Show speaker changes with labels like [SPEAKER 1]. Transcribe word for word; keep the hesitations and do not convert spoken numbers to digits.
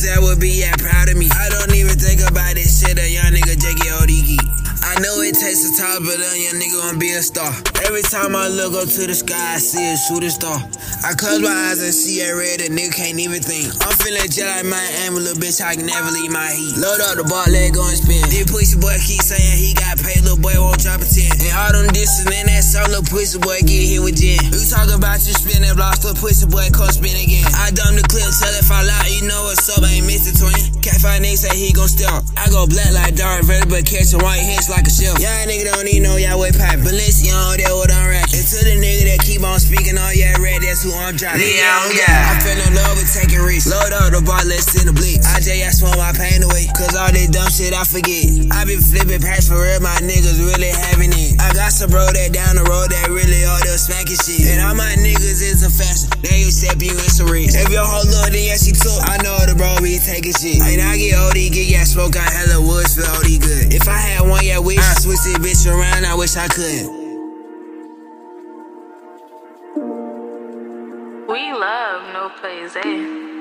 [SPEAKER 1] that would be yeah, proud of me. I don't even think about this shit, a young nigga J K O D geek. I know it takes a time, but a young nigga gon' be a star. Every time I look up to the sky, I see a shooting star. I close my eyes and see it red, a nigga can't even think. I'm feeling jet like Miami, little bitch, I can never leave my heat. Load up the bar, let go and spin. This pussy boy keep saying he got paid, little boy won't drop a ten. And all them disses, man, that song, little pussy boy get hit with gin. You talk about you spinning blocks, little pussy boy come spin again. I dumb the clip, tell if I lie, you know what's up, I ain't missed a twin. Cat five niggas say he gon' steal. I go black like Darth Vader, but catching white hits like a shelf. Young nigga don't need no y'all way pipe. Balenciaga, that what I'm racking. And to the nigga that keep on speaking on yeah red, that's who I'm dropping. Yeah, yeah. I fell in love with taking risks. Load up the bar, let's send the blitz. I J, I smoke my pain away, cause all this dumb shit I forget. I been flipping packs for real, my niggas really having it. I got some bro that down the road that really all the smacking shit. And all my niggas is a fashion, they accept you in some risks. If your whole look, then yeah, she took. I know the bro be taking shit. And I get O D, get yeah, smoke out hella woods, feel O D good. If I had one, yeah, wish, I'd switch this bitch around, I wish I could.
[SPEAKER 2] We love No Plays A.